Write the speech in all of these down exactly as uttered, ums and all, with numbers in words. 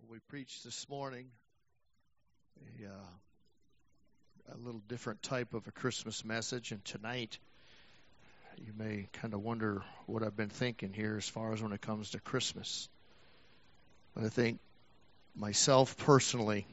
We preached this morning a, uh, a little different type of a Christmas message, and tonight you may kind of wonder what I've been thinking here as far as when it comes to Christmas. But I think myself personally,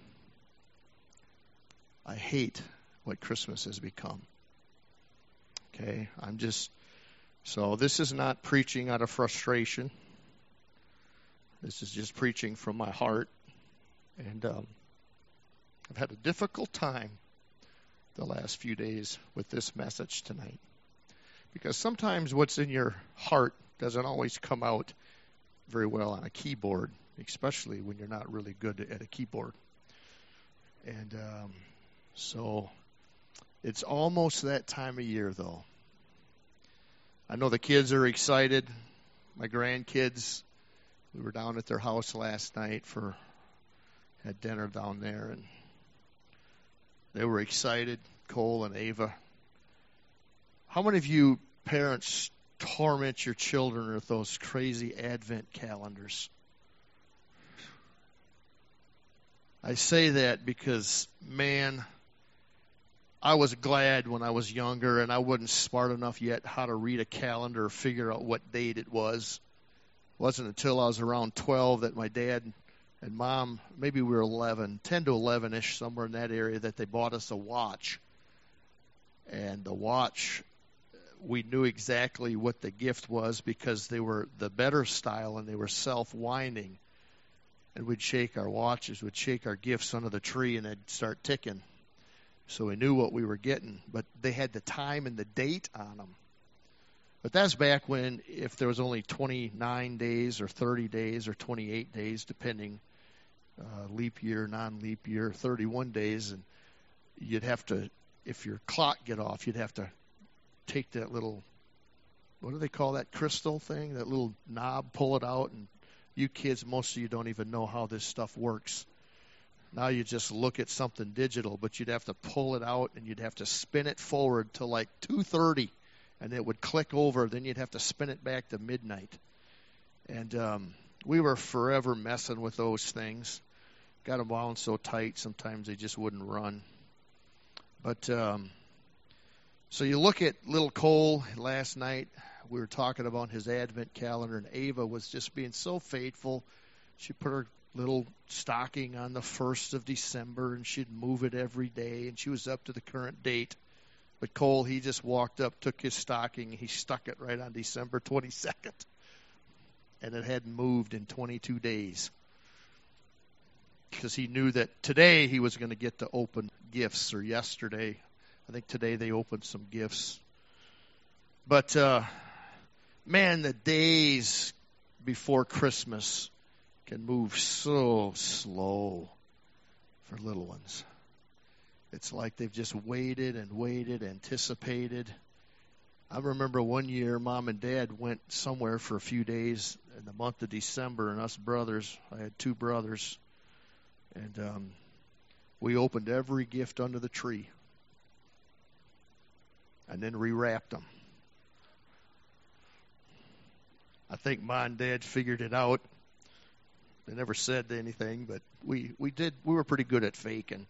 I hate what Christmas has become. Okay, I'm just, so this is not preaching out of frustration. This is just preaching from my heart. And um, I've had a difficult time the last few days with this message tonight. Because sometimes what's in your heart doesn't always come out very well on a keyboard, especially when you're not really good at a keyboard. And um, so it's almost that time of year, though. I know the kids are excited. My grandkids, we were down at their house last night for, had dinner down there, and they were excited, Cole and Ava. How many of you parents torment your children with those crazy Advent calendars? I say that because, man, I was glad when I was younger and I wasn't smart enough yet how to read a calendar or figure out what date it was. It wasn't until I was around twelve that my dad and mom, maybe we were eleven, ten to eleven-ish, somewhere in that area, that they bought us a watch. And the watch, we knew exactly what the gift was because they were the better style and they were self-winding. And we'd shake our watches, we'd shake our gifts under the tree, and they'd start ticking. So we knew what we were getting. But they had the time and the date on them. But that's back when, if there was only twenty-nine days or thirty days or twenty-eight days, depending, uh, leap year, non-leap year, thirty-one days, and you'd have to, if your clock get off, you'd have to take that little, what do they call that crystal thing, that little knob, pull it out, and you kids, most of you don't even know how this stuff works. Now you just look at something digital, but you'd have to pull it out, and you'd have to spin it forward to like two thirty, and it would click over. Then you'd have to spin it back to midnight. And um, we were forever messing with those things. Got them wound so tight, sometimes they just wouldn't run. But um, so you look at little Cole last night. We were talking about his Advent calendar, and Ava was just being so faithful. She put her little stocking on the first of December, and she'd move it every day, and she was up to the current date. But Cole, he just walked up, took his stocking, and he stuck it right on December twenty-second. And it hadn't moved in twenty-two days. Because he knew that today he was going to get to open gifts, or yesterday. I think today they opened some gifts. But, uh, man, the days before Christmas can move so slow for little ones. It's like they've just waited and waited, anticipated. I remember one year Mom and Dad went somewhere for a few days in the month of December, and us brothers, I had two brothers, and um, we opened every gift under the tree and then rewrapped them. I think Mom and Dad figured it out. They never said anything, but we, we did. We were pretty good at faking.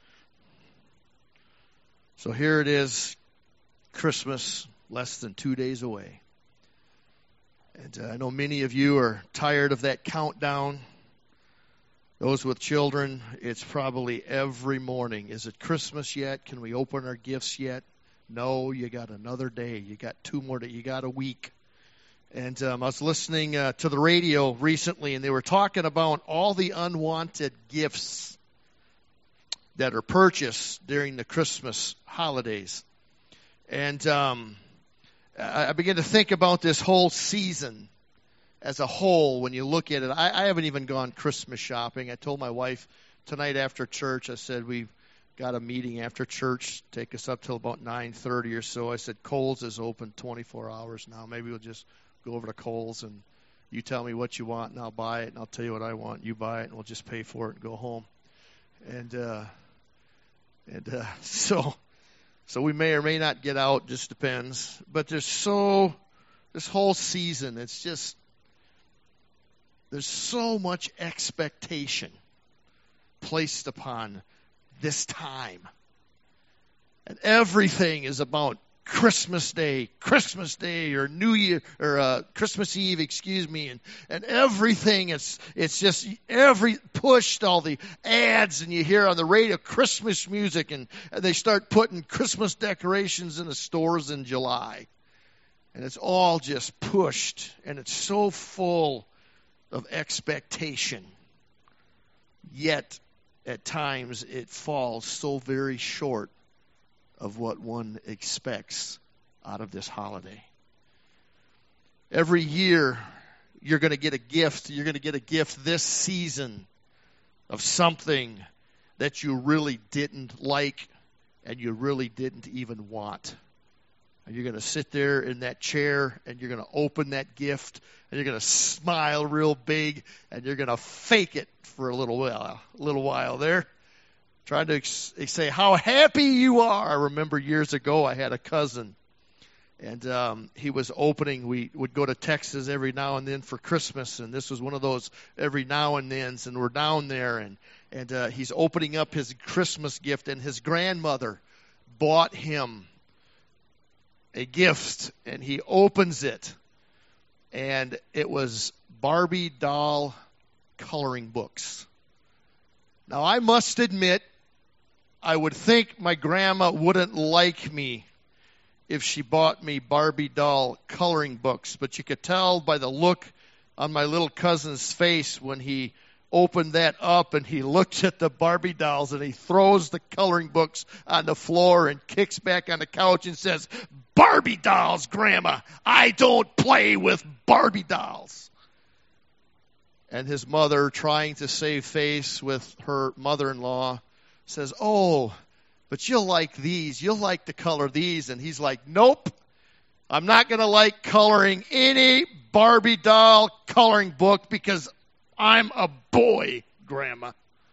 So here it is, Christmas, less than two days away. And uh, I know many of you are tired of that countdown. Those with children, it's probably every morning. Is it Christmas yet? Can we open our gifts yet? No, you got another day. You got two more days. You got a week. And um, I was listening uh, to the radio recently, and they were talking about all the unwanted gifts that are purchased during the Christmas holidays. And um, I began to think about this whole season as a whole. When you look at it, I, I haven't even gone Christmas shopping. I told my wife tonight after church, I said, we've got a meeting after church, take us up till about nine thirty or so. I said, Kohl's is open twenty-four hours now. Maybe we'll just go over to Kohl's and you tell me what you want and I'll buy it, and I'll tell you what I want. You buy it and we'll just pay for it and go home. And uh, and uh, so so we may or may not get out, just depends. But there's so, this whole season, it's just, There's so much expectation placed upon this time. And everything is about Christmas Day, Christmas Day, or New Year, or uh, Christmas Eve, excuse me, and and everything. It's it's just every pushed all the ads, and you hear on the radio Christmas music, and, and they start putting Christmas decorations in the stores in July, and it's all just pushed, and it's so full of expectation. Yet, at times, it falls so very short of what one expects out of this holiday. Every year, you're going to get a gift. You're going to get a gift this season of something that you really didn't like and you really didn't even want. And you're going to sit there in that chair and you're going to open that gift and you're going to smile real big and you're going to fake it for a little while, a little while there. Trying to ex- say how happy you are. I remember years ago I had a cousin, and um, he was opening. We would go to Texas every now and then for Christmas, and this was one of those every now and thens, and we're down there, and, and uh, he's opening up his Christmas gift, and his grandmother bought him a gift, and he opens it, and it was Barbie doll coloring books. Now, I must admit, I would think my grandma wouldn't like me if she bought me Barbie doll coloring books, but you could tell by the look on my little cousin's face when he opened that up and he looks at the Barbie dolls and he throws the coloring books on the floor and kicks back on the couch and says, "Barbie dolls, Grandma! I don't play with Barbie dolls." And his mother, trying to save face with her mother-in-law, says, "Oh, but you'll like these. You'll like the color these." And he's like, "Nope, I'm not going to like coloring any Barbie doll coloring book because I'm a boy, Grandma."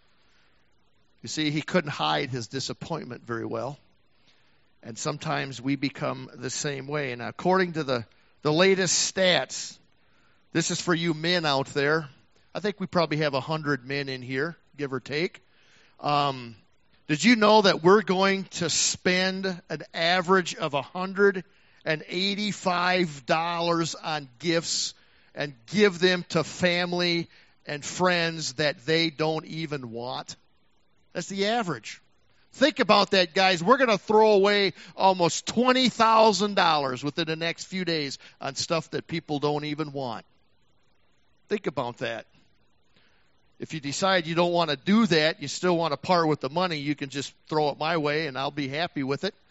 You see, he couldn't hide his disappointment very well. And sometimes we become the same way. And according to the, the latest stats, this is for you men out there. I think we probably have one hundred men in here, give or take. Um, did you know that we're going to spend an average of one hundred eighty-five dollars on gifts and give them to family and friends that they don't even want? That's the average. Think about that, guys. We're going to throw away almost twenty thousand dollars within the next few days on stuff that people don't even want. Think about that. If you decide you don't want to do that, you still want to part with the money, you can just throw it my way and I'll be happy with it.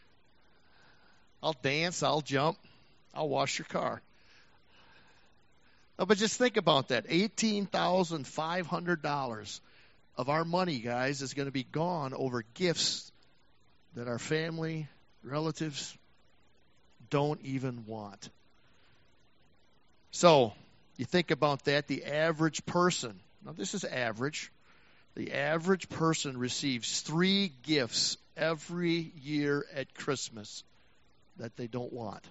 I'll dance, I'll jump, I'll wash your car. Oh, but just think about that. eighteen thousand five hundred dollars of our money, guys, is going to be gone over gifts that our family, relatives don't even want. So, you think about that, the average person, now this is average, the average person receives three gifts every year at Christmas that they don't want.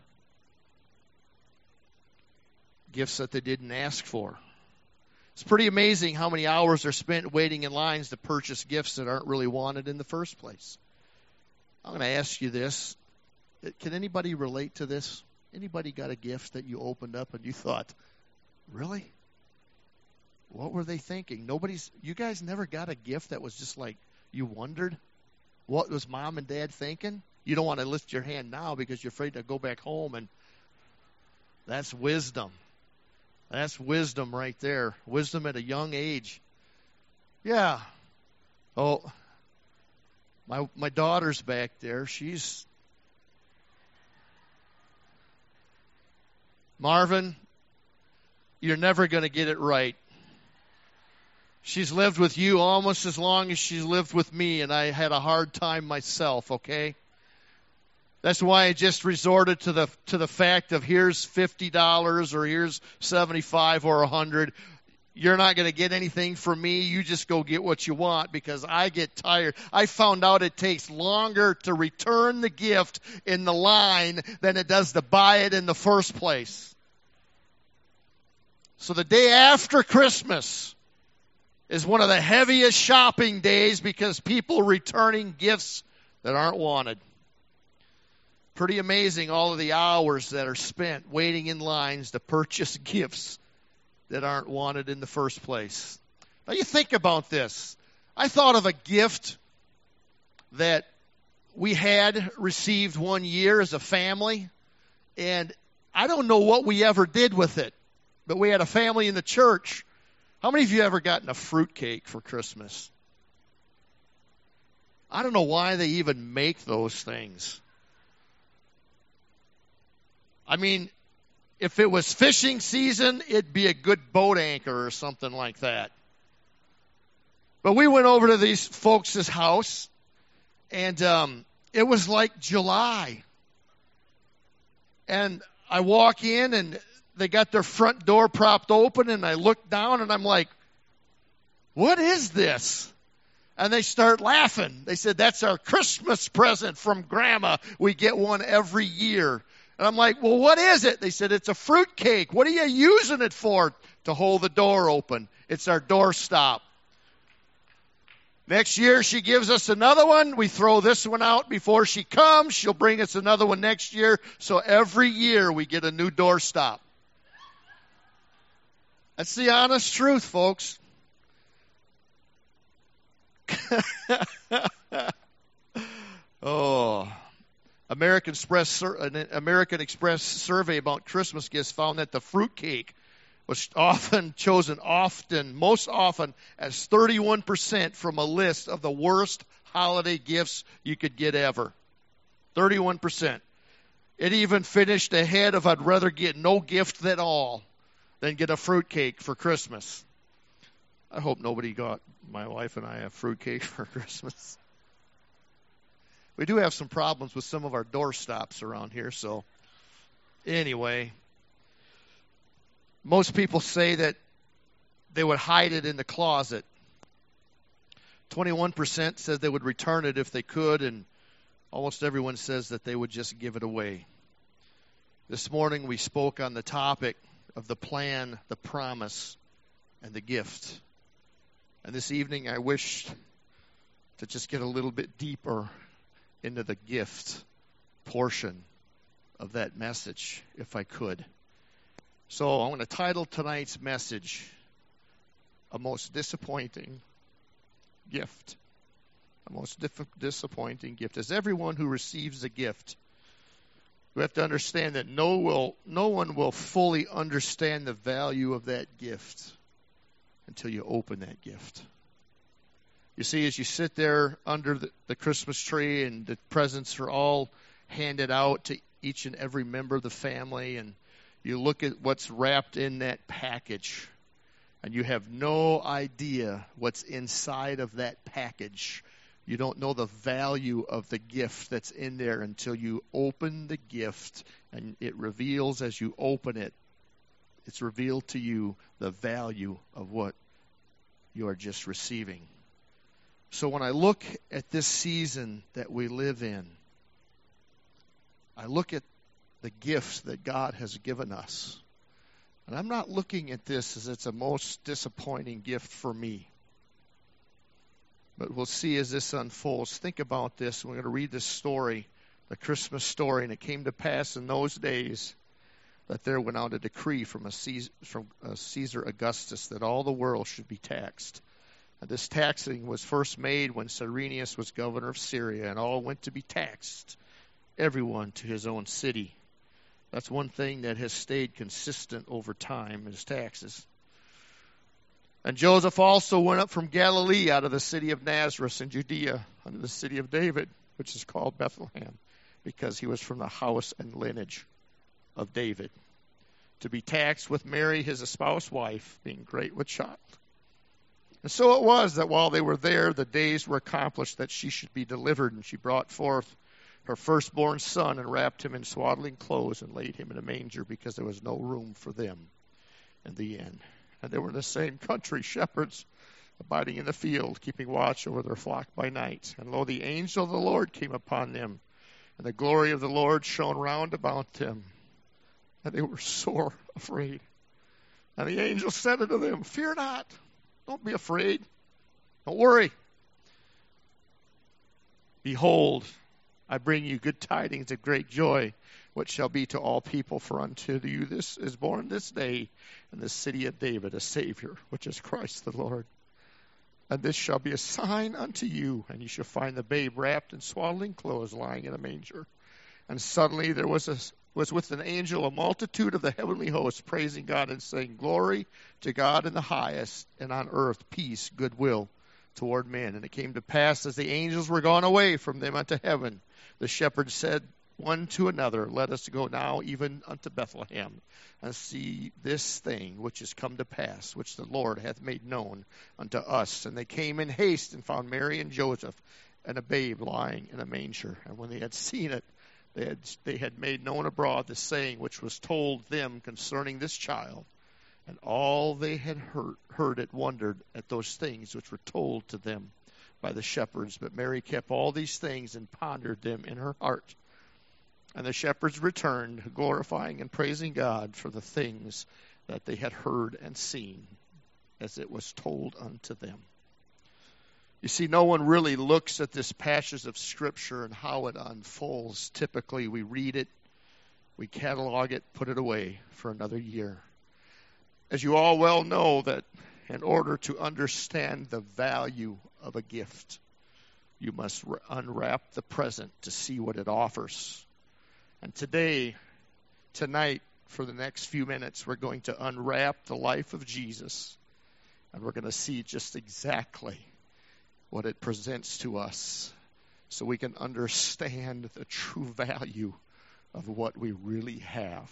Gifts that they didn't ask for. It's pretty amazing how many hours are spent waiting in lines to purchase gifts that aren't really wanted in the first place. I'm going to ask you this. Can anybody relate to this? Anybody got a gift that you opened up and you thought, really? What were they thinking? Nobody's, you guys never got a gift that was just like, you wondered, what was mom and dad thinking? You don't want to lift your hand now because you're afraid to go back home, and that's wisdom. That's wisdom right there. Wisdom at a young age. Yeah. Oh, my my daughter's back there. She's Marvin, you're never going to get it right. She's lived with you almost as long as she's lived with me, and I had a hard time myself, okay? That's why I just resorted to the to the fact of here's fifty dollars or here's seventy-five or one hundred. You're not going to get anything from me. You just go get what you want because I get tired. I found out it takes longer to return the gift in the line than it does to buy it in the first place. So the day after Christmas is one of the heaviest shopping days because people returning gifts that aren't wanted. Pretty amazing, all of the hours that are spent waiting in lines to purchase gifts that aren't wanted in the first place. Now you think about this. I thought of a gift that we had received one year as a family, and I don't know what we ever did with it, but we had a family in the church. How many of you ever gotten a fruitcake for Christmas? I don't know why they even make those things. I mean, if it was fishing season, it'd be a good boat anchor or something like that. But we went over to these folks' house, and um, it was like July. And I walk in, and they got their front door propped open, and I look down, and I'm like, what is this? And they start laughing. They said, that's our Christmas present from Grandma. We get one every year. And I'm like, well, what is it? They said, it's a fruit cake. What are you using it for? To hold the door open. It's our doorstop. Next year, she gives us another one. We throw this one out before she comes. She'll bring us another one next year. So every year, we get a new doorstop. That's the honest truth, folks. Oh, American Express, an American Express survey about Christmas gifts found that the fruitcake was often chosen, often, most often, as thirty-one percent from a list of the worst holiday gifts you could get ever. thirty-one percent. It even finished ahead of I'd rather get no gift at all than get a fruitcake for Christmas. I hope nobody got my wife and I a fruitcake for Christmas. We do have some problems with some of our doorstops around here, so anyway. Most people say that they would hide it in the closet. twenty-one percent says they would return it if they could, and almost everyone says that they would just give it away. This morning we spoke on the topic of the plan, the promise, and the gift. And this evening I wish to just get a little bit deeper into the gift portion of that message, if I could. So I'm going to title tonight's message, A Most Disappointing Gift. A most dif- disappointing gift. As everyone who receives a gift, we have to understand that no, will, no one will fully understand the value of that gift until you open that gift. You see, as you sit there under the, the Christmas tree and the presents are all handed out to each and every member of the family, and you look at what's wrapped in that package, and you have no idea what's inside of that package. You don't know the value of the gift that's in there until you open the gift, and it reveals as you open it, it's revealed to you the value of what you are just receiving. So when I look at this season that we live in, I look at the gifts that God has given us. And I'm not looking at this as it's a most disappointing gift for me. But we'll see as this unfolds. Think about this. We're going to read this story, the Christmas story. And it came to pass in those days that there went out a decree from, a Caesar, from a Caesar Augustus that all the world should be taxed. And this taxing was first made when Cyrenius was governor of Syria, and all went to be taxed, everyone to his own city. That's one thing that has stayed consistent over time is taxes. And Joseph also went up from Galilee out of the city of Nazareth in Judea unto the city of David, which is called Bethlehem, because he was from the house and lineage of David, to be taxed with Mary, his espoused wife, being great with child. And so it was that while they were there, the days were accomplished that she should be delivered, and she brought forth her firstborn son and wrapped him in swaddling clothes and laid him in a manger because there was no room for them in the inn. And they were in the same country, shepherds abiding in the field, keeping watch over their flock by night. And lo, the angel of the Lord came upon them, and the glory of the Lord shone round about them. And they were sore afraid. And the angel said unto them, fear not. Don't be afraid. Don't worry. Behold, I bring you good tidings of great joy, which shall be to all people. For unto you this is born this day in the city of David a Savior, which is Christ the Lord. And this shall be a sign unto you, and you shall find the babe wrapped in swaddling clothes, lying in a manger. And suddenly there was a, was with an angel a multitude of the heavenly hosts, praising God and saying, glory to God in the highest, and on earth peace, goodwill toward men. And it came to pass, as the angels were gone away from them unto heaven, the shepherds said one to another, let us go now even unto Bethlehem, and see this thing which is come to pass, which the Lord hath made known unto us. And they came in haste, and found Mary and Joseph, and a babe lying in a manger. And when they had seen it, they had, they had made known abroad the saying which was told them concerning this child. And all they had heard, heard it wondered at those things which were told to them by the shepherds. But Mary kept all these things and pondered them in her heart. And the shepherds returned, glorifying and praising God for the things that they had heard and seen, as it was told unto them. You see, no one really looks at this passage of Scripture and how it unfolds. Typically, we read it, we catalog it, put it away for another year. As you all well know, that in order to understand the value of a gift, you must unwrap the present to see what it offers. And today, tonight, for the next few minutes, we're going to unwrap the life of Jesus, and we're going to see just exactly what it presents to us, so we can understand the true value of what we really have.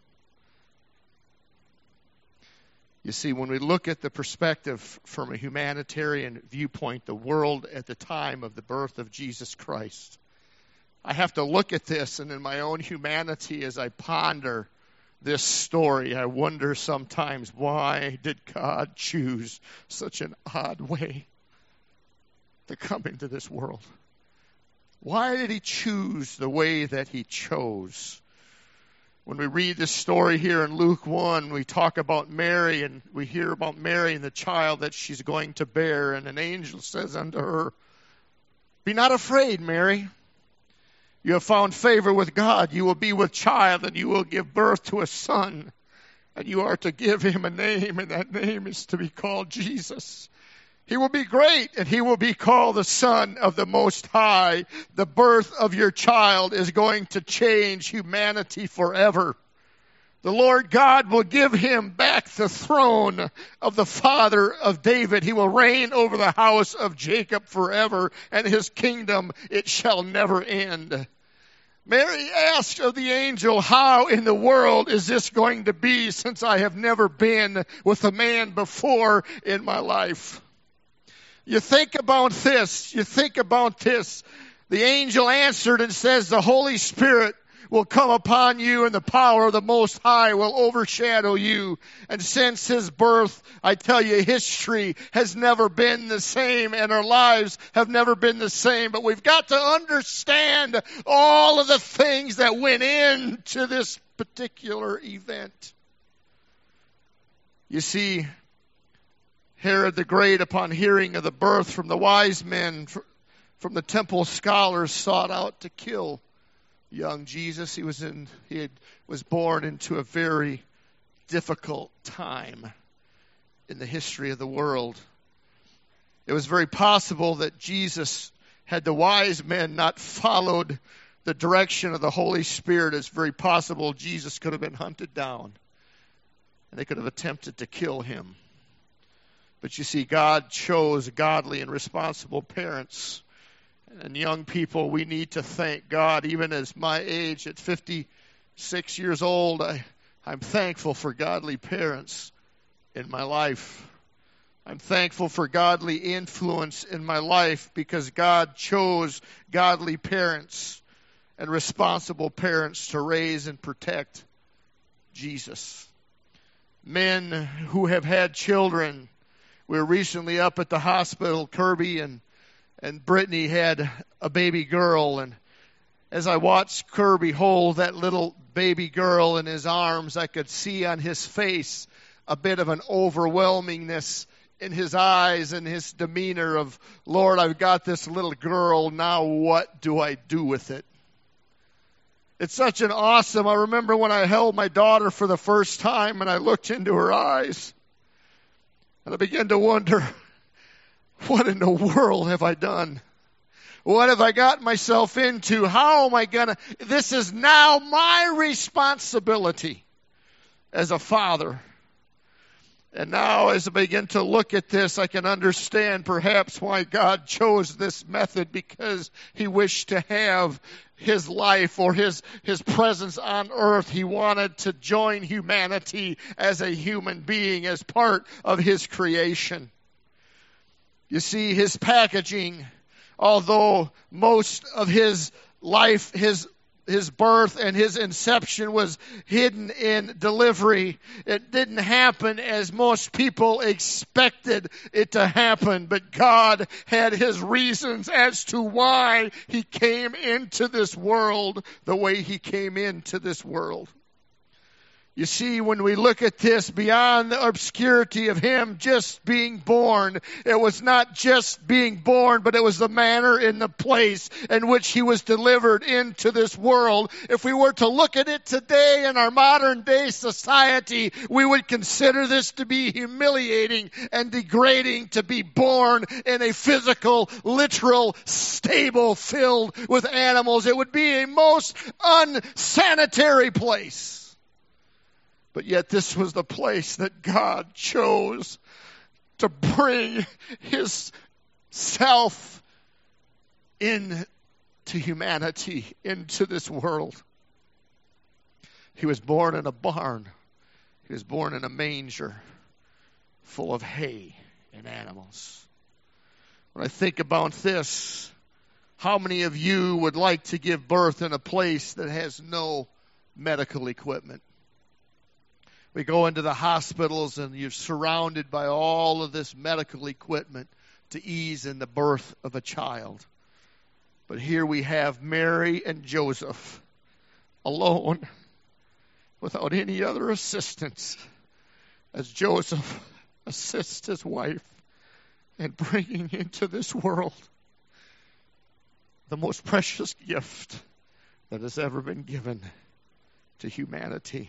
You see, when we look at the perspective from a humanitarian viewpoint, the world at the time of the birth of Jesus Christ, I have to look at this, and in my own humanity, as I ponder this story, I wonder sometimes, why did God choose such an odd way to come into this world? Why did he choose the way that he chose? When we read this story here in Luke one, we talk about Mary, and we hear about Mary and the child that she's going to bear, and an angel says unto her, be not afraid, Mary. You have found favor with God. You will be with child, and you will give birth to a son, and you are to give him a name, and that name is to be called Jesus. He will be great, and he will be called the Son of the Most High. The birth of your child is going to change humanity forever. The Lord God will give him back the throne of the father of David. He will reign over the house of Jacob forever, and his kingdom, it shall never end. Mary asked of the angel, how in the world is this going to be, since I have never been with a man before in my life? You think about this, you think about this. The angel answered and says, the Holy Spirit will come upon you, and the power of the Most High will overshadow you. And since his birth, I tell you, history has never been the same, and our lives have never been the same. But we've got to understand all of the things that went into this particular event. You see, Herod the Great, upon hearing of the birth from the wise men, from the temple scholars, sought out to kill young Jesus. He was in, he had, was born into a very difficult time in the history of the world. It was very possible that Jesus, had the wise men not followed the direction of the Holy Spirit, it's very possible Jesus could have been hunted down, and they could have attempted to kill him. But you see, God chose godly and responsible parents. And young people, we need to thank God. Even as my age, at fifty-six years old, I, I'm thankful for godly parents in my life. I'm thankful for godly influence in my life, because God chose godly parents and responsible parents to raise and protect Jesus. Men who have had children. We were recently up at the hospital. Kirby and, and Brittany had a baby girl. And as I watched Kirby hold that little baby girl in his arms, I could see on his face a bit of an overwhelmingness in his eyes and his demeanor of, Lord, I've got this little girl, now what do I do with it? It's such an awesome, I remember when I held my daughter for the first time and I looked into her eyes and I began to wonder, what in the world have I done? What have I got myself into? How am I going to? This is now my responsibility as a father. And now as I begin to look at this, I can understand perhaps why God chose this method, because he wished to have his life or his, his presence on earth. He wanted to join humanity as a human being, as part of his creation. You see, his packaging, although most of his life, his his birth and his inception was hidden in delivery, it didn't happen as most people expected it to happen. But God had his reasons as to why he came into this world the way he came into this world. You see, when we look at this, beyond the obscurity of him just being born, it was not just being born, but it was the manner and the place in which he was delivered into this world. If we were to look at it today in our modern day society, we would consider this to be humiliating and degrading, to be born in a physical, literal stable filled with animals. It would be a most unsanitary place. But yet this was the place that God chose to bring his self into humanity, into this world. He was born in a barn. He was born in a manger full of hay and animals. When I think about this, how many of you would like to give birth in a place that has no medical equipment? We go into the hospitals and you're surrounded by all of this medical equipment to ease in the birth of a child. But here we have Mary and Joseph alone, without any other assistance, as Joseph assists his wife in bringing into this world the most precious gift that has ever been given to humanity.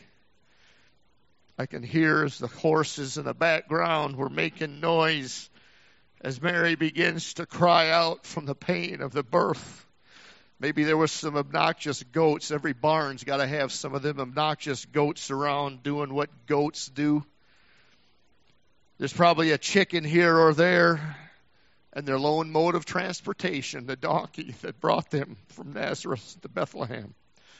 I can hear as the horses in the background were making noise as Mary begins to cry out from the pain of the birth. Maybe there was some obnoxious goats. Every barn's got to have some of them obnoxious goats around doing what goats do. There's probably a chicken here or there, and their lone mode of transportation, the donkey that brought them from Nazareth to Bethlehem.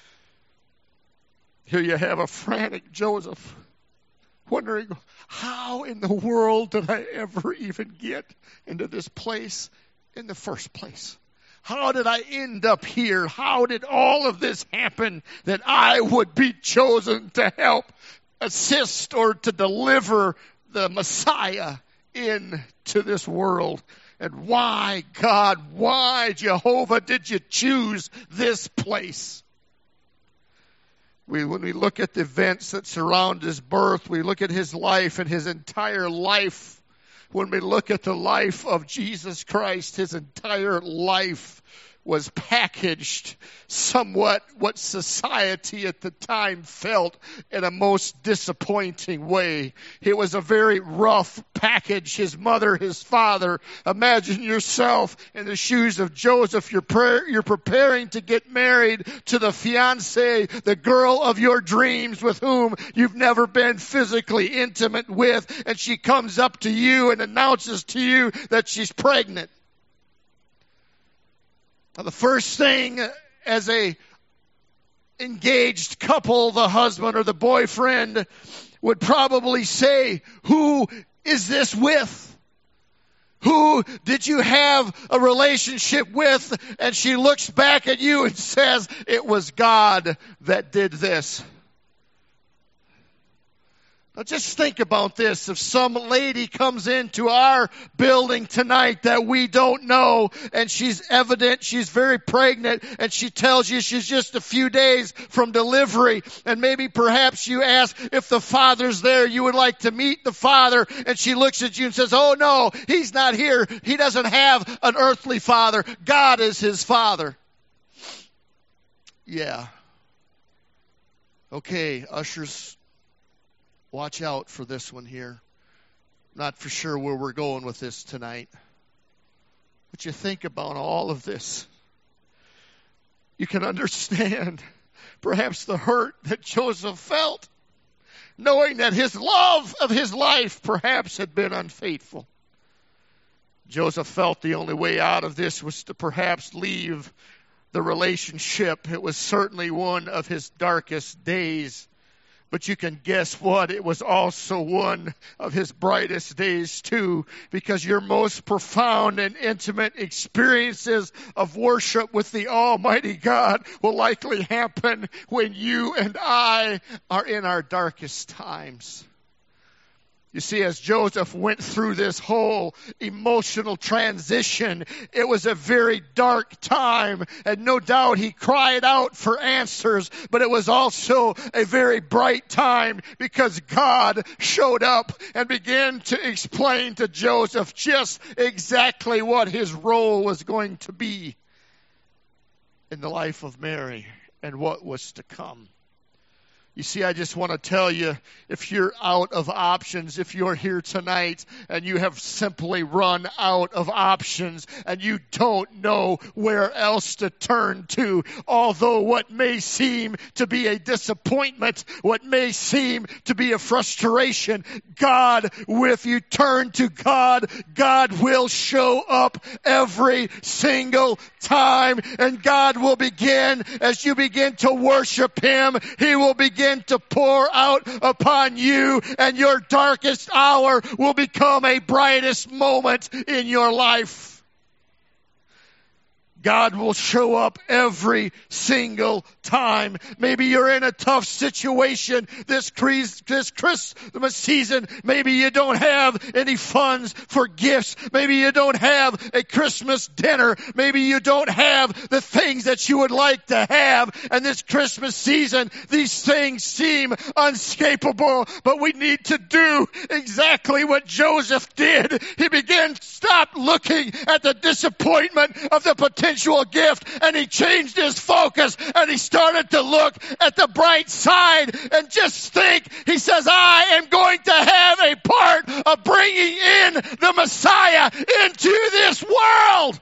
Here you have a frantic Joseph, wondering, how in the world did I ever even get into this place in the first place? How did I end up here? How did all of this happen that I would be chosen to help assist or to deliver the Messiah into this world? And why, God, why, Jehovah, did you choose this place? We, when we look at the events that surround his birth, we look at his life and his entire life. When we look at the life of Jesus Christ, his entire life was packaged somewhat what society at the time felt in a most disappointing way. It was a very rough package. His mother, his father. Imagine yourself in the shoes of Joseph. You're, pre- you're preparing to get married to the fiancée, the girl of your dreams with whom you've never been physically intimate with, and she comes up to you and announces to you that she's pregnant. Now, the first thing as a engaged couple, the husband or the boyfriend would probably say, who is this with? Who did you have a relationship with? And she looks back at you and says, it was God that did this. Now just think about this. If some lady comes into our building tonight that we don't know, and she's evident, she's very pregnant, and she tells you she's just a few days from delivery, and maybe perhaps you ask if the father's there, you would like to meet the father, and she looks at you and says, oh no, he's not here. He doesn't have an earthly father. God is his father. Yeah. Okay, ushers, watch out for this one here. Not for sure where we're going with this tonight. But you think about all of this. You can understand perhaps the hurt that Joseph felt, knowing that his love of his life perhaps had been unfaithful. Joseph felt the only way out of this was to perhaps leave the relationship. It was certainly one of his darkest days. But you can guess what? It was also one of his brightest days too, because your most profound and intimate experiences of worship with the Almighty God will likely happen when you and I are in our darkest times. You see, as Joseph went through this whole emotional transition, it was a very dark time, and no doubt he cried out for answers, but it was also a very bright time because God showed up and began to explain to Joseph just exactly what his role was going to be in the life of Mary and what was to come. You see, I just want to tell you, if you're out of options, if you're here tonight and you have simply run out of options and you don't know where else to turn to, although what may seem to be a disappointment, what may seem to be a frustration, God, if you turn to God, God will show up every single time, and God will begin, as you begin to worship Him, He will begin to pour out upon you, and your darkest hour will become a brightest moment in your life. God will show up every single time. Maybe you're in a tough situation this this Christmas season. Maybe you don't have any funds for gifts. Maybe you don't have a Christmas dinner. Maybe you don't have the things that you would like to have. And this Christmas season, these things seem unescapable. But we need to do exactly what Joseph did. He began to stop looking at the disappointment of the potential gift, and he changed his focus, and he started to look at the bright side and just think. He says, I am going to have a part of bringing in the Messiah into this world.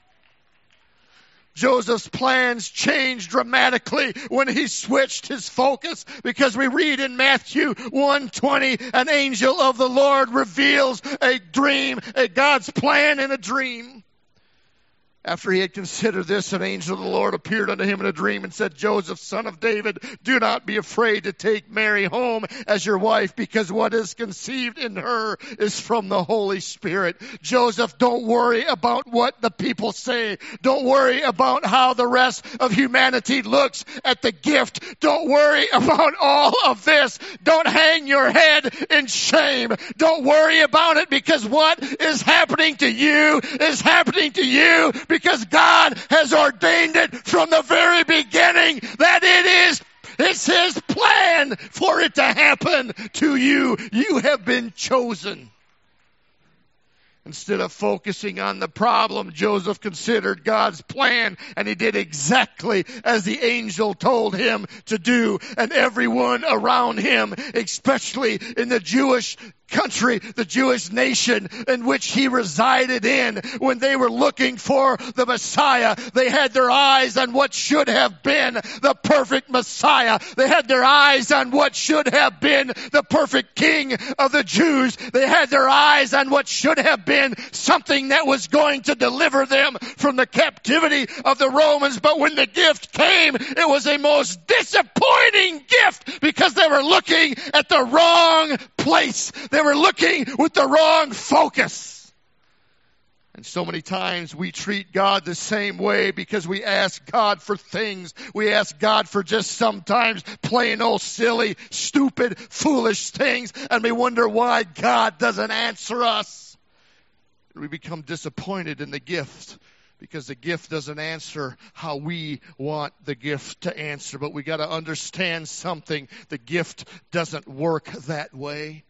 Joseph's plans changed dramatically when he switched his focus, because we read in Matthew one twenty, an angel of the Lord reveals a dream, a God's plan in a dream. After he had considered this, an angel of the Lord appeared unto him in a dream and said, Joseph, son of David, do not be afraid to take Mary home as your wife, because what is conceived in her is from the Holy Spirit. Joseph, don't worry about what the people say. Don't worry about how the rest of humanity looks at the gift. Don't worry about all of this. Don't hang your head in shame. Don't worry about it, because what is happening to you is happening to you because God has ordained it from the very beginning that it is, it's His plan for it to happen to you. You have been chosen. Instead of focusing on the problem, Joseph considered God's plan, and he did exactly as the angel told him to do. And everyone around him, especially in the Jewish country, the Jewish nation in which he resided in, when they were looking for the Messiah, they had their eyes on what should have been the perfect Messiah. They had their eyes on what should have been the perfect King of the Jews. They had their eyes on what should have been something that was going to deliver them from the captivity of the Romans. But when the gift came, it was a most disappointing gift, because they were looking at the wrong place. They were looking with the wrong focus. And so many times we treat God the same way because we ask God for things. We ask God for just sometimes plain old silly, stupid, foolish things. And we wonder why God doesn't answer us. We become disappointed in the gift because the gift doesn't answer how we want the gift to answer. But we got to understand something. The gift doesn't work that way.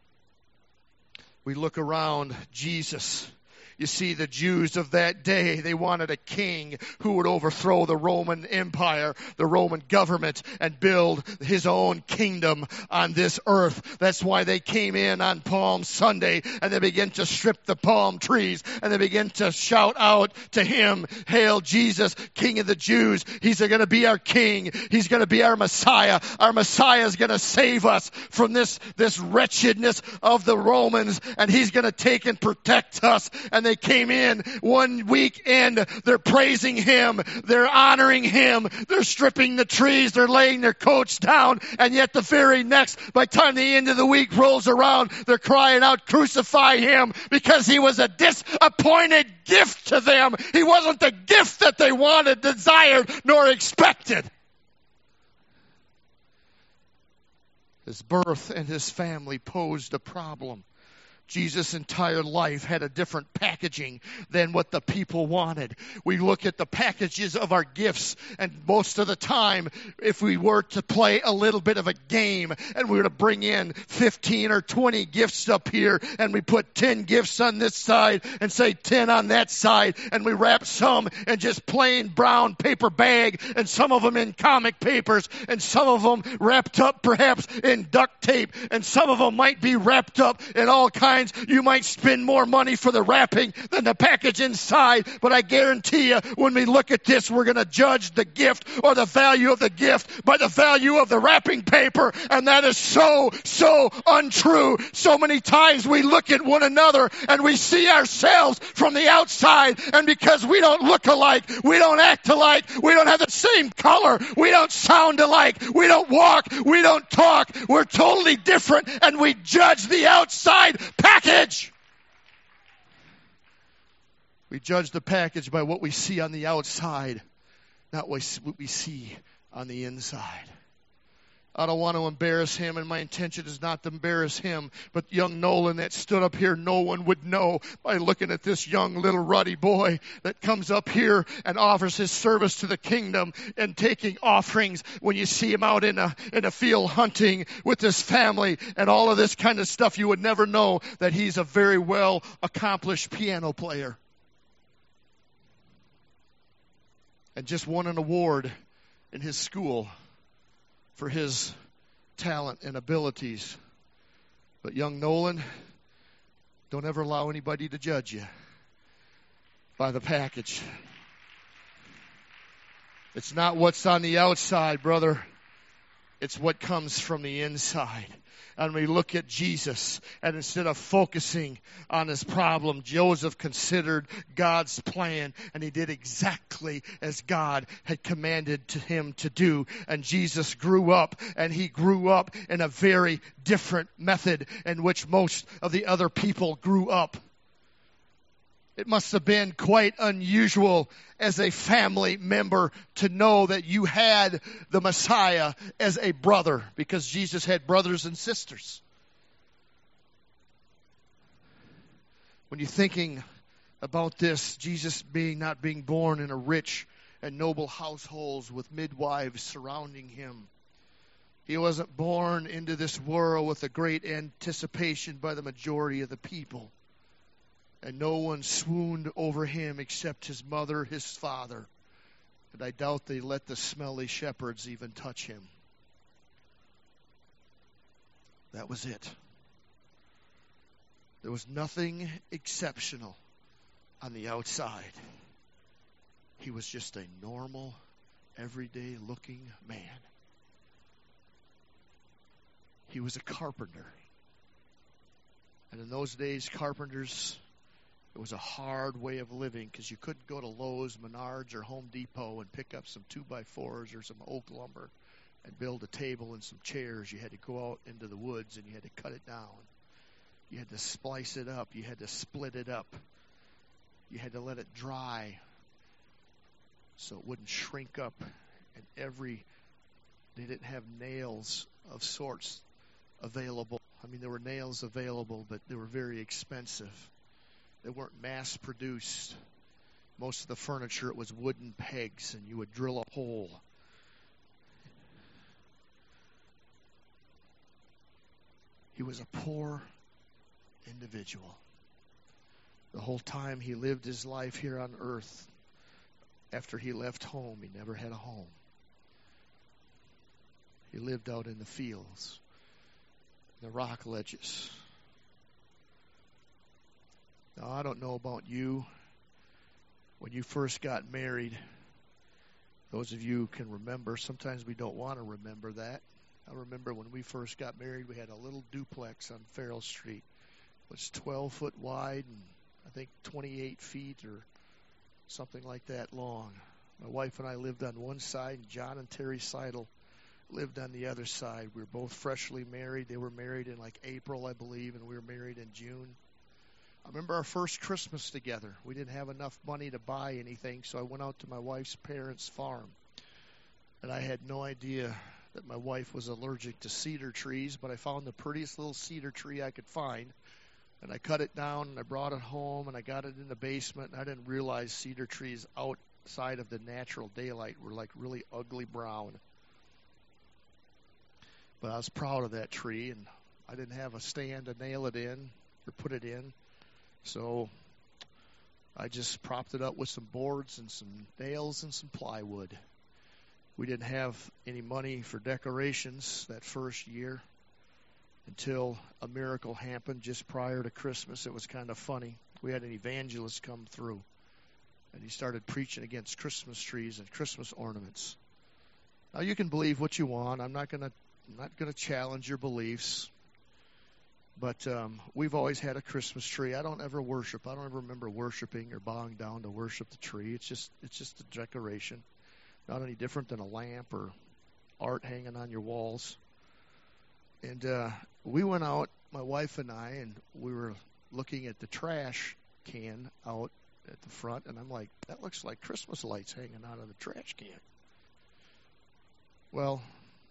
We look around Jesus. You see, the Jews of that day, they wanted a king who would overthrow the Roman Empire, the Roman government, and build his own kingdom on this earth. That's why they came in on Palm Sunday, and they began to strip the palm trees, and they began to shout out to him, "Hail Jesus, King of the Jews. He's going to be our king. He's going to be our Messiah. Our Messiah is going to save us from this, this wretchedness of the Romans, and he's going to take and protect us." And they came in one weekend. They're praising him. They're honoring him. They're stripping the trees. They're laying their coats down. And yet the very next, by the time the end of the week rolls around, they're crying out, "Crucify him," because he was a disappointed gift to them. He wasn't the gift that they wanted, desired, nor expected. His birth and his family posed a problem. Jesus' entire life had a different packaging than what the people wanted. We look at the packages of our gifts, and most of the time, if we were to play a little bit of a game, and we were to bring in fifteen or twenty gifts up here, and we put ten gifts on this side, and say ten on that side, and we wrap some in just plain brown paper bag, and some of them in comic papers, and some of them wrapped up perhaps in duct tape, and some of them might be wrapped up in all kinds. You might spend more money for the wrapping than the package inside, but I guarantee you, when we look at this, we're going to judge the gift or the value of the gift by the value of the wrapping paper, and that is so, so untrue. So many times we look at one another and we see ourselves from the outside, and because we don't look alike, we don't act alike, we don't have the same color, we don't sound alike, we don't walk, we don't talk, we're totally different, and we judge the outside package. We judge the package by what we see on the outside, not what we see on the inside. I don't want to embarrass him, and my intention is not to embarrass him. But young Nolan that stood up here, no one would know by looking at this young little ruddy boy that comes up here and offers his service to the kingdom and taking offerings. When you see him out in a in a field hunting with his family and all of this kind of stuff, you would never know that he's a very well accomplished piano player. And just won an award in his school for his talent and abilities. But young Nolan, don't ever allow anybody to judge you by the package. It's not what's on the outside, brother. It's what comes from the inside. And we look at Jesus, and instead of focusing on his problem, Joseph considered God's plan, and he did exactly as God had commanded to him to do. And Jesus grew up, and he grew up in a very different method in which most of the other people grew up. It must have been quite unusual as a family member to know that you had the Messiah as a brother, because Jesus had brothers and sisters. When you're thinking about this, Jesus being not being born in a rich and noble households with midwives surrounding him. He wasn't born into this world with a great anticipation by the majority of the people. And no one swooned over him except his mother, his father. And I doubt they let the smelly shepherds even touch him. That was it. There was nothing exceptional on the outside. He was just a normal, everyday looking man. He was a carpenter. And in those days, carpenters, it was a hard way of living because you couldn't go to Lowe's, Menards, or Home Depot and pick up some two by fours or some oak lumber and build a table and some chairs. You had to go out into the woods and you had to cut it down. You had to splice it up. You had to split it up. You had to let it dry so it wouldn't shrink up. And every, they didn't have nails of sorts available. I mean, there were nails available, but they were very expensive. They weren't mass produced. Most of the furniture, it was wooden pegs, and you would drill a hole. He was a poor individual. The whole time he lived his life here on earth, after he left home, he never had a home. He lived out in the fields, the rock ledges. Now, I don't know about you. When you first got married, those of you who can remember, sometimes we don't want to remember that. I remember when we first got married, we had a little duplex on Farrell Street. It was twelve foot wide and I think twenty-eight feet or something like that long. My wife and I lived on one side, and John and Terry Seidel lived on the other side. We were both freshly married. They were married in like April, I believe, and we were married in June. I remember our first Christmas together. We didn't have enough money to buy anything, so I went out to my wife's parents' farm. And I had no idea that my wife was allergic to cedar trees, but I found the prettiest little cedar tree I could find. And I cut it down, and I brought it home, and I got it in the basement. And I didn't realize cedar trees outside of the natural daylight were like really ugly brown. But I was proud of that tree, and I didn't have a stand to nail it in or put it in. So I just propped it up with some boards and some nails and some plywood. We didn't have any money for decorations that first year until a miracle happened just prior to Christmas. It was kind of funny. We had an evangelist come through, and he started preaching against Christmas trees and Christmas ornaments. Now, you can believe what you want. I'm not going to I'm not going to challenge your beliefs. But um, we've always had a Christmas tree. I don't ever worship. I don't ever remember worshiping or bowing down to worship the tree. It's just it's just a decoration. Not any different than a lamp or art hanging on your walls. And uh, we went out, my wife and I, and we were looking at the trash can out at the front. And I'm like, that looks like Christmas lights hanging out of the trash can. Well,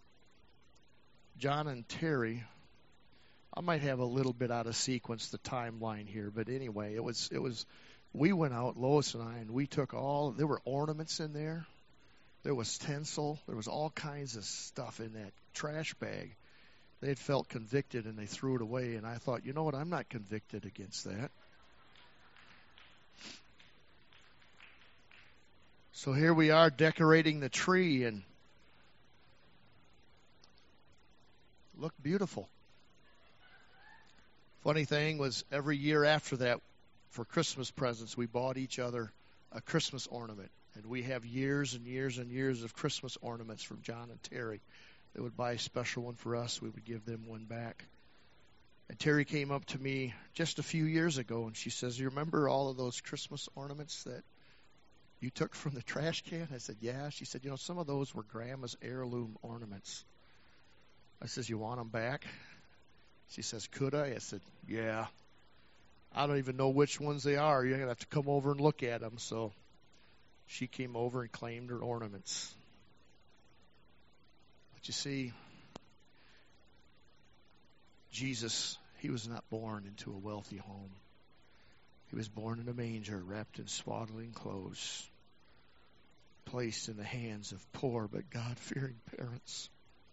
John and Terry, I might have a little bit out of sequence, the timeline here, but anyway, it was, it was, we went out, Lois and I, and we took all, there were ornaments in there. There was tinsel. There was all kinds of stuff in that trash bag. They had felt convicted, and they threw it away, and I thought, you know what, I'm not convicted against that. So here we are decorating the tree, and looked beautiful. Funny thing was, every year after that, for Christmas presents, we bought each other a Christmas ornament. And we have years and years and years of Christmas ornaments from John and Terry. They would buy a special one for us. We would give them one back. And Terry came up to me just a few years ago, and she says, you remember all of those Christmas ornaments that you took from the trash can? I said, yeah. She said, you know, some of those were Grandma's heirloom ornaments. I says, you want them back? She says, could I? I said, yeah. I don't even know which ones they are. You're going to have to come over and look at them. So she came over and claimed her ornaments. But you see, Jesus, he was not born into a wealthy home. He was born in a manger, wrapped in swaddling clothes, placed in the hands of poor but God-fearing parents.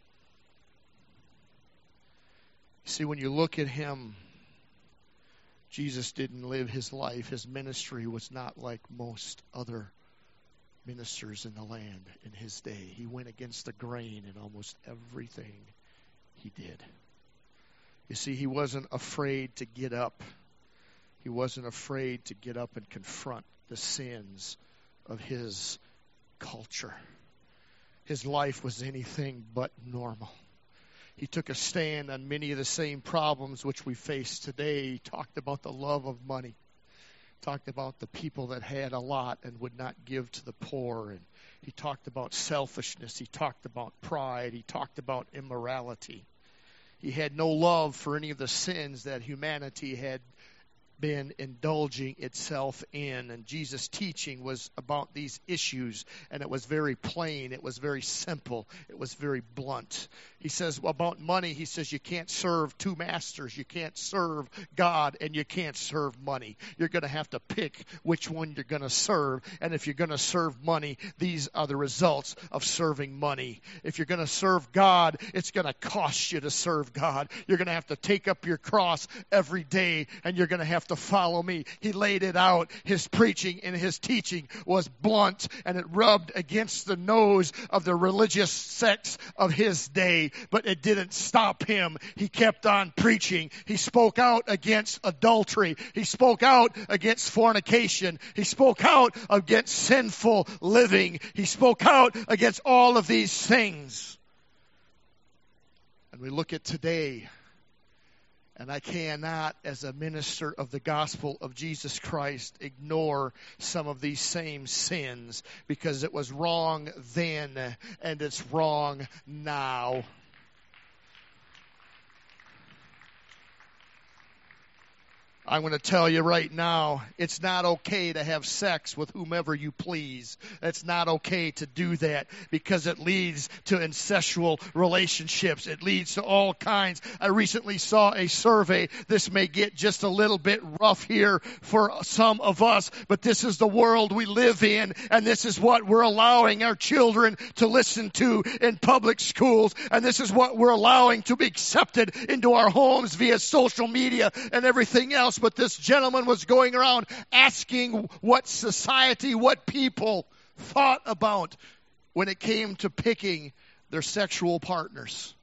You see, when you look at him, Jesus didn't live his life. His ministry was not like most other ministers in the land in his day. He went against the grain in almost everything he did. You see, he wasn't afraid to get up. He wasn't afraid to get up and confront the sins of his culture. His life was anything but normal. He took a stand on many of the same problems which we face today. He talked about the love of money. Talked about the people that had a lot and would not give to the poor. And he talked about selfishness. He talked about pride. He talked about immorality. He had no love for any of the sins that humanity had been indulging itself in. And Jesus' teaching was about these issues, and it was very plain, it was very simple, it was very blunt. He says about money, he says you can't serve two masters. You can't serve God and you can't serve money. You're going to have to pick which one you're going to serve. And if you're going to serve money, these are the results of serving money. If you're going to serve God, it's going to cost you to serve God. You're going to have to take up your cross every day, and you're going to have to follow me. He laid it out. His preaching and his teaching was blunt, and it rubbed against the nose of the religious sects of his day. But it didn't stop him. He kept on preaching. He spoke out against adultery. He spoke out against fornication. He spoke out against sinful living. He spoke out against all of these things. And we look at today, and I cannot, as a minister of the gospel of Jesus Christ, ignore some of these same sins, because it was wrong then and it's wrong now. I'm going to tell you right now, it's not okay to have sex with whomever you please. It's not okay to do that, because it leads to incestual relationships. It leads to all kinds. I recently saw a survey. This may get just a little bit rough here for some of us, but this is the world we live in, and this is what we're allowing our children to listen to in public schools, and this is what we're allowing to be accepted into our homes via social media and everything else. But this gentleman was going around asking what society, what people thought about when it came to picking their sexual partners.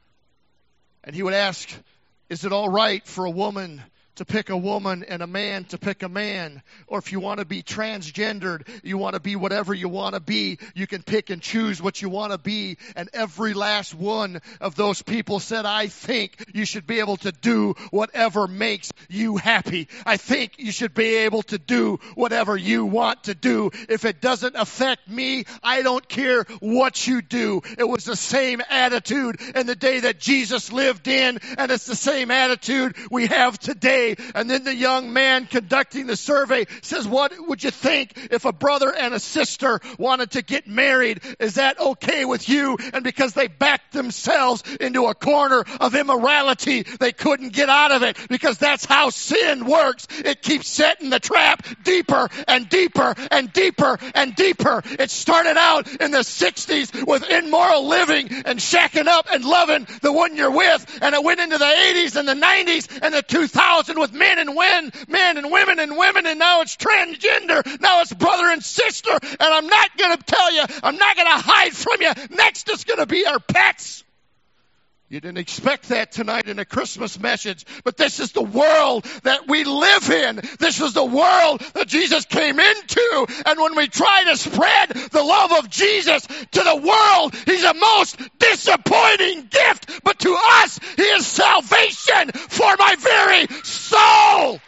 And he would ask, is it all right for a woman to pick a woman and a man to pick a man? Or if you want to be transgendered, you want to be whatever you want to be, you can pick and choose what you want to be. And every last one of those people said, I think you should be able to do whatever makes you happy. I think you should be able to do whatever you want to do. If it doesn't affect me, I don't care what you do. It was the same attitude in the day that Jesus lived in, and it's the same attitude we have today. And then the young man conducting the survey says, what would you think if a brother and a sister wanted to get married? Is that okay with you? And because they backed themselves into a corner of immorality, they couldn't get out of it, because that's how sin works. It keeps setting the trap deeper and deeper and deeper and deeper. It started out in the sixties with immoral living and shacking up and loving the one you're with, and it went into the eighties and the nineties and the two thousands with men and women, men and women and women, and now it's transgender. Now it's brother and sister. And I'm not going to tell you, I'm not going to hide from you. Next is going to be our pets. You didn't expect that tonight in a Christmas message, but this is the world that we live in. This is the world that Jesus came into. And when we try to spread the love of Jesus to the world, he's a most disappointing gift. But to us, he is salvation for my very soul.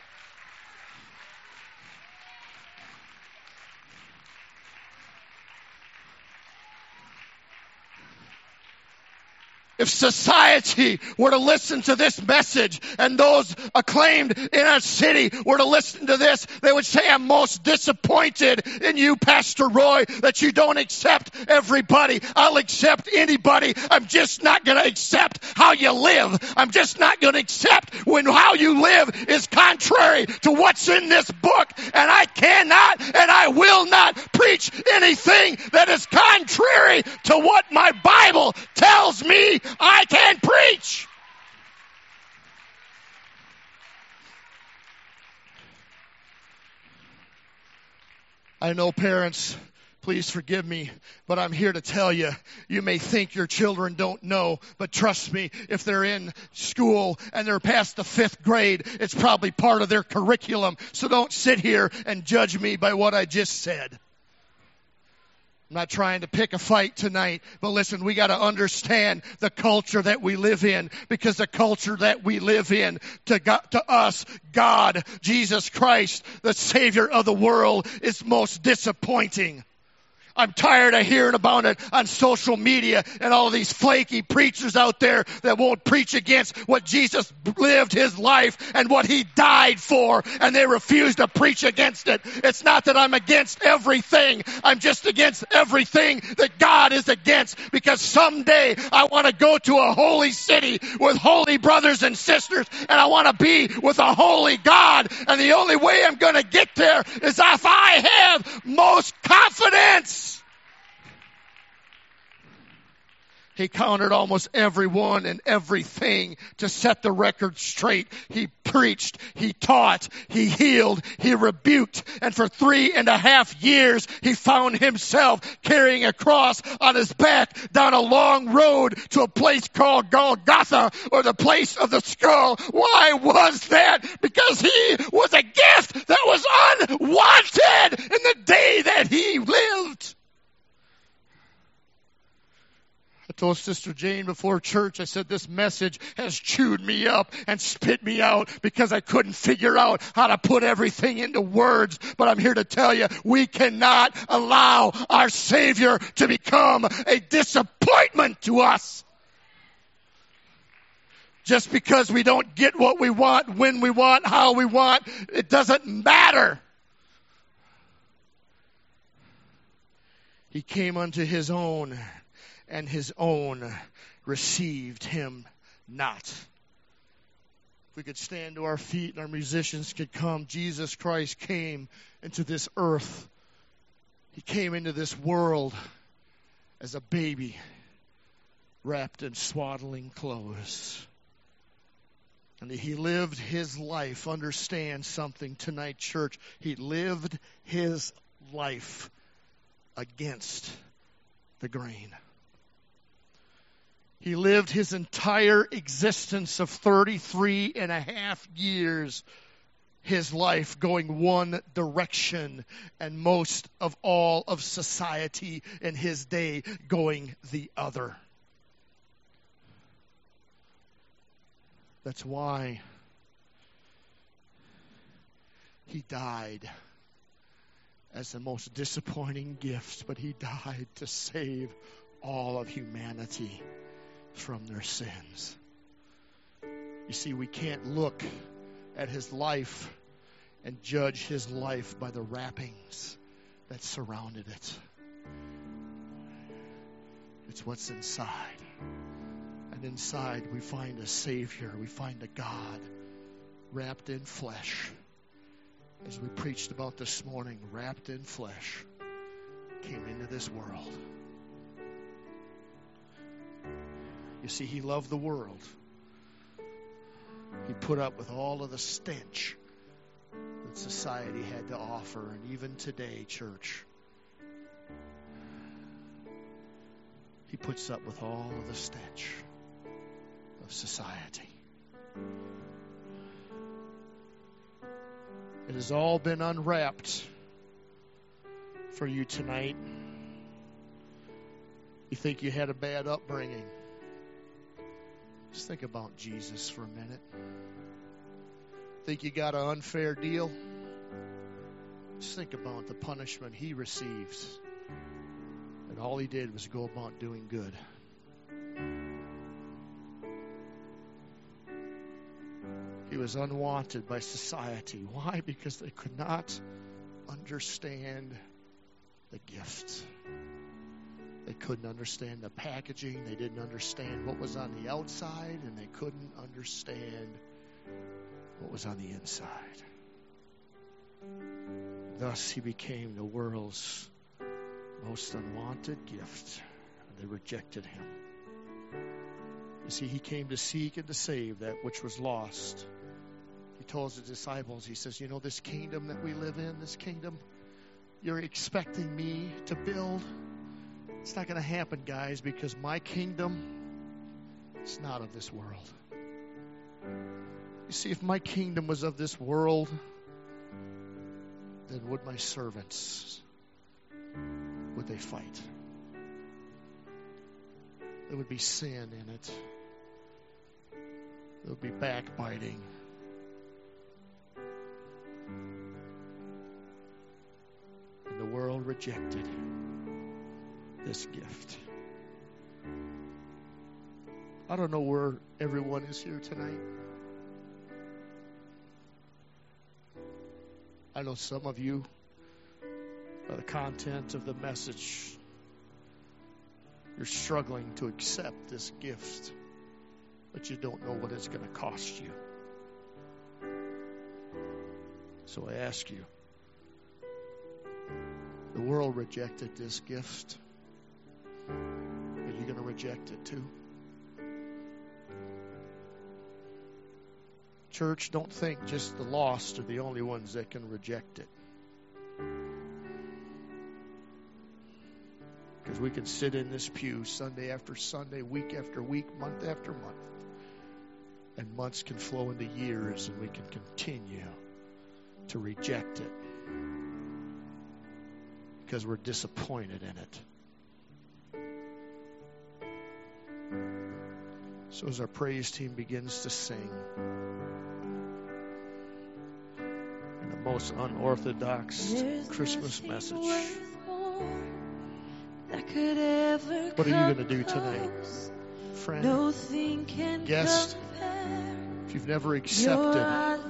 If society were to listen to this message, and those acclaimed in our city were to listen to this, they would say, I'm most disappointed in you, Pastor Roy, that you don't accept everybody. I'll accept anybody. I'm just not going to accept how you live. I'm just not going to accept when how you live is contrary to what's in this book. And I cannot and I will not preach anything that is contrary to what my Bible tells me I can preach. I know, parents, please forgive me, but I'm here to tell you, you may think your children don't know, but trust me, if they're in school and they're past the fifth grade, it's probably part of their curriculum. So don't sit here and judge me by what I just said. I'm not trying to pick a fight tonight, but listen, we got to understand the culture that we live in, because the culture that we live in, to God, to us, God, Jesus Christ, the Savior of the world, is most disappointing. I'm tired of hearing about it on social media and all of these flaky preachers out there that won't preach against what Jesus lived his life and what he died for, and they refuse to preach against it. It's not that I'm against everything. I'm just against everything that God is against, because someday I want to go to a holy city with holy brothers and sisters, and I want to be with a holy God, and the only way I'm going to get there is if I have most confidence. He counted almost everyone and everything to set the record straight. He preached, he taught, he healed, he rebuked, and for three and a half years he found himself carrying a cross on his back down a long road to a place called Golgotha, or the place of the skull. Why was that? Because he was a gift that was unwanted in the day that he lived. I told Sister Jane before church, I said, this message has chewed me up and spit me out because I couldn't figure out how to put everything into words. But I'm here to tell you, we cannot allow our Savior to become a disappointment to us. Just because we don't get what we want, when we want, how we want, it doesn't matter. He came unto his own, and his own received him not. If we could stand to our feet and our musicians could come. Jesus Christ came into this earth. He came into this world as a baby wrapped in swaddling clothes. And he lived his life. Understand something tonight, church. He lived his life against the grain. He lived his entire existence of thirty-three and a half years, his life going one direction, and most of all of society in his day going the other. That's why he died as the most disappointing gift, but he died to save all of humanity from their sins. You see, we can't look at his life and judge his life by the wrappings that surrounded it. It's what's inside. And inside we find a Savior, we find a God wrapped in flesh. As we preached about this morning, wrapped in flesh, came into this world. You see, he loved the world. He put up with all of the stench that society had to offer. And even today, church, he puts up with all of the stench of society. It has all been unwrapped for you tonight. You think you had a bad upbringing. Just think about Jesus for a minute. Think you got an unfair deal? Just think about the punishment he received. And all he did was go about doing good. He was unwanted by society. Why? Because they could not understand the gift. They couldn't understand the packaging. They didn't understand what was on the outside, and they couldn't understand what was on the inside. Thus, he became the world's most unwanted gift, and they rejected him. You see, he came to seek and to save that which was lost. He told his disciples, he says, you know, this kingdom that we live in, this kingdom you're expecting me to build, it's not going to happen, guys, because my kingdom is not of this world. You see, if my kingdom was of this world, then would my servants, would they fight? There would be sin in it. There would be backbiting. And the world rejected him. this gift. I don't know where everyone is here tonight. I know some of you, by the content of the message, you're struggling to accept this gift, but you don't know what it's going to cost you. So I ask you, the world rejected this gift. Are you going to reject it too? Church, don't think just the lost are the only ones that can reject it. Because we can sit in this pew Sunday after Sunday, week after week, month after month. And months can flow into years, and we can continue to reject it. Because we're disappointed in it. So as our praise team begins to sing in the most unorthodox There's Christmas message, what are you going to do tonight? Friend, no guest, if you've never accepted,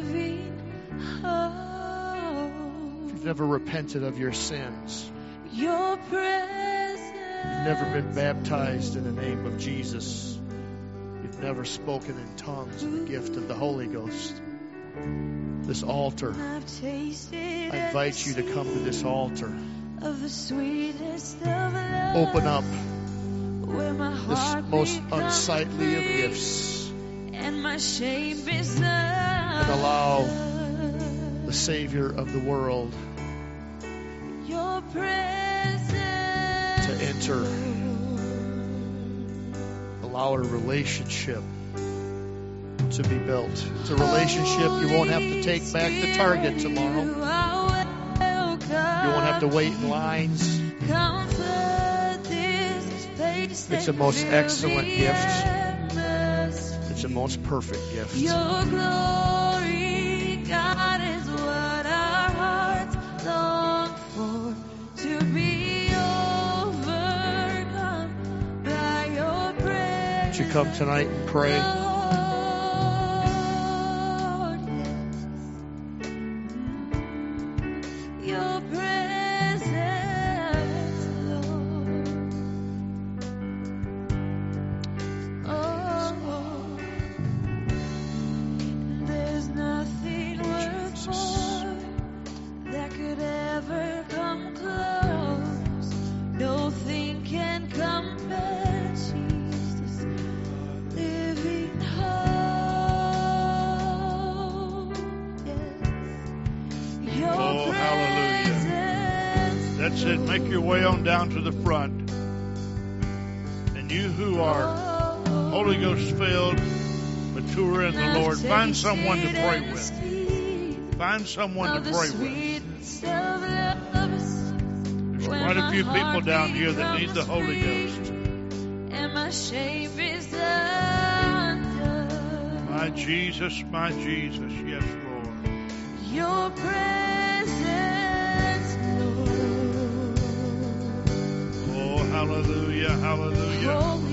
if you've never repented of your sins, your you've never been baptized in the name of Jesus, you've never spoken in tongues in the gift of the Holy Ghost, this altar, I invite you to come to this altar. Open up this most unsightly of gifts and allow the Savior of the world to enter. Allow a relationship to be built. It's a relationship you won't have to take back to Target tomorrow. You won't have to wait in lines. It's a most excellent gift. It's a most perfect gift. Your glory, God, is what our hearts long for, to be overcome by your praise. Would you come tonight and pray? Make your way on down to the front. And you who are Holy Ghost filled, mature in the Lord, find someone to pray with. Find someone to pray with. There's quite a few people down here that need the Holy Ghost. My Jesus, my Jesus, yes, Lord. Your presence, Lord. Hallelujah, hallelujah.